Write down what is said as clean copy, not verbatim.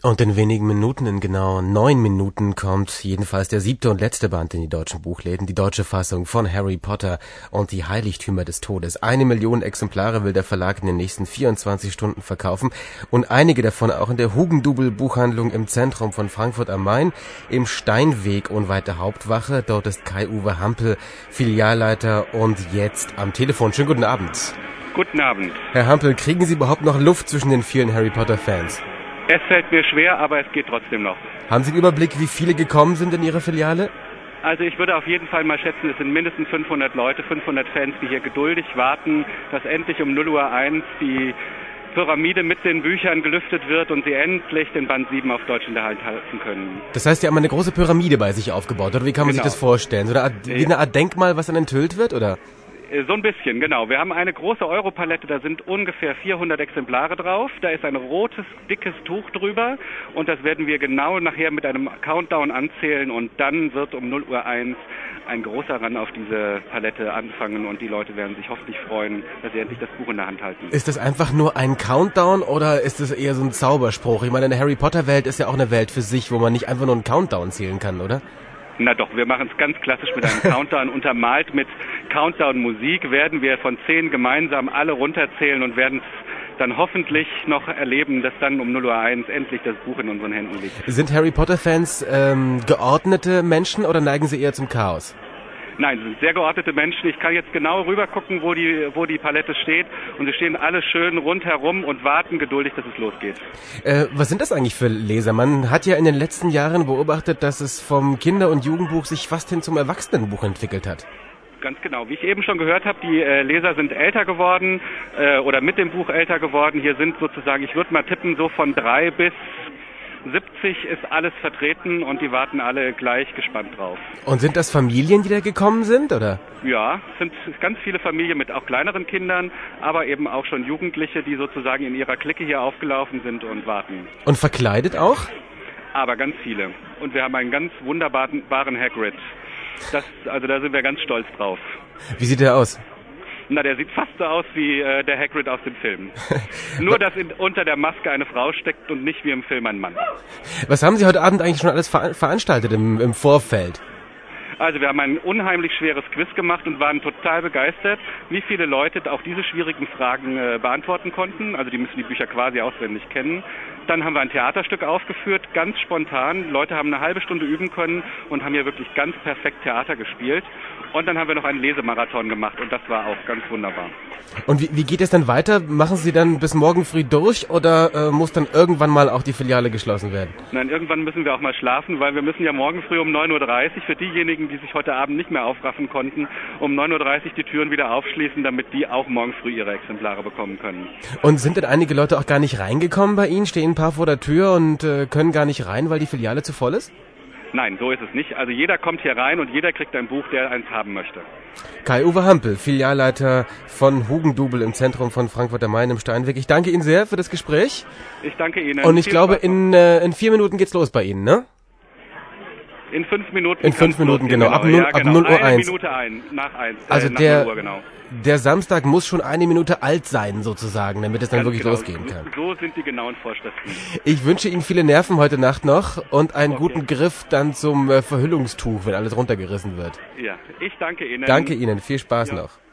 Und in wenigen Minuten, in genau 9 Minuten, kommt jedenfalls der 7. und letzte Band in die deutschen Buchläden, die deutsche Fassung von Harry Potter und die Heiligtümer des Todes. 1 Million Exemplare will der Verlag in den nächsten 24 Stunden verkaufen und einige davon auch in der Hugendubel-Buchhandlung im Zentrum von Frankfurt am Main, im Steinweg unweit der Hauptwache. Dort ist Kai-Uwe Hampel, Filialleiter, und jetzt am Telefon. Schönen guten Abend. Guten Abend. Herr Hampel, kriegen Sie überhaupt noch Luft zwischen den vielen Harry Potter-Fans? Es fällt mir schwer, aber es geht trotzdem noch. Haben Sie einen Überblick, wie viele gekommen sind in Ihre Filiale? Also ich würde auf jeden Fall mal schätzen, es sind mindestens 500 Leute, 500 Fans, die hier geduldig warten, dass endlich um 0:01 Uhr die Pyramide mit den Büchern gelüftet wird und sie endlich den Band 7 auf Deutsch in der Hand halten können. Das heißt, Sie haben eine große Pyramide bei sich aufgebaut, oder wie kann man sich das vorstellen? So wie eine Art Denkmal, was dann enthüllt wird, oder? So ein bisschen, genau. Wir haben eine große Europalette, da sind ungefähr 400 Exemplare drauf. Da ist ein rotes, dickes Tuch drüber und das werden wir genau nachher mit einem Countdown anzählen und dann wird um 0:01 Uhr ein großer Run auf diese Palette anfangen und die Leute werden sich hoffentlich freuen, dass sie endlich das Buch in der Hand halten. Ist das einfach nur ein Countdown oder ist das eher so ein Zauberspruch? Ich meine, eine Harry Potter Welt ist ja auch eine Welt für sich, wo man nicht einfach nur einen Countdown zählen kann, oder? Na doch, wir machen es ganz klassisch mit einem Countdown. Untermalt mit Countdown-Musik werden wir von 10 gemeinsam alle runterzählen und werden es dann hoffentlich noch erleben, dass dann um 0:01 Uhr endlich das Buch in unseren Händen liegt. Sind Harry Potter-Fans geordnete Menschen oder neigen sie eher zum Chaos? Nein, sie sind sehr geordnete Menschen. Ich kann jetzt genau rüber gucken, wo die Palette steht. Und sie stehen alle schön rundherum und warten geduldig, dass es losgeht. Was sind das eigentlich für Leser? Man hat ja in den letzten Jahren beobachtet, dass es vom Kinder- und Jugendbuch sich fast hin zum Erwachsenenbuch entwickelt hat. Ganz genau. Wie ich eben schon gehört habe, die Leser sind älter geworden oder mit dem Buch älter geworden. Hier sind sozusagen, ich würde mal tippen, so von 3 bis 70 ist alles vertreten und die warten alle gleich gespannt drauf. Und sind das Familien, die da gekommen sind, oder? Ja, es sind ganz viele Familien mit auch kleineren Kindern, aber eben auch schon Jugendliche, die sozusagen in ihrer Clique hier aufgelaufen sind und warten. Und verkleidet auch? Aber ganz viele. Und wir haben einen ganz wunderbaren Hagrid. Also da sind wir ganz stolz drauf. Wie sieht der aus? Na, der sieht fast so aus wie der Hagrid aus dem Film. Nur, dass unter der Maske eine Frau steckt und nicht wie im Film ein Mann. Was haben Sie heute Abend eigentlich schon alles veranstaltet im Vorfeld? Also wir haben ein unheimlich schweres Quiz gemacht und waren total begeistert, wie viele Leute auch diese schwierigen Fragen beantworten konnten. Also die müssen die Bücher quasi auswendig kennen. Dann haben wir ein Theaterstück aufgeführt, ganz spontan. Leute haben eine halbe Stunde üben können und haben hier wirklich ganz perfekt Theater gespielt. Und dann haben wir noch einen Lesemarathon gemacht und das war auch ganz wunderbar. Und wie geht es dann weiter? Machen Sie dann bis morgen früh durch oder muss dann irgendwann mal auch die Filiale geschlossen werden? Nein, irgendwann müssen wir auch mal schlafen, weil wir müssen ja morgen früh um 9:30 Uhr für diejenigen, die sich heute Abend nicht mehr aufraffen konnten, um 9:30 Uhr die Türen wieder aufschließen, damit die auch morgen früh ihre Exemplare bekommen können. Und sind denn einige Leute auch gar nicht reingekommen bei Ihnen? Stehen ein paar vor der Tür und können gar nicht rein, weil die Filiale zu voll ist? Nein, so ist es nicht. Also jeder kommt hier rein und jeder kriegt ein Buch, der eins haben möchte. Kai-Uwe Hampel, Filialleiter von Hugendubel im Zentrum von Frankfurt am Main im Steinweg. Ich danke Ihnen sehr für das Gespräch. Ich danke Ihnen. Und ich glaube, in 4 Minuten geht's los bei Ihnen, ne? In 5 Minuten. In 5 Minuten, genau. Ab 0:01 Uhr. Eine Minute nach 1. Also nach 0 Uhr, genau. Der Samstag muss schon 1 Minute alt sein, sozusagen, damit es dann wirklich losgehen kann. So sind die genauen Vorschriften. Ich wünsche Ihnen viele Nerven heute Nacht noch und einen guten Griff dann zum Verhüllungstuch, wenn alles runtergerissen wird. Ja, ich danke Ihnen. Danke Ihnen. Viel Spaß noch.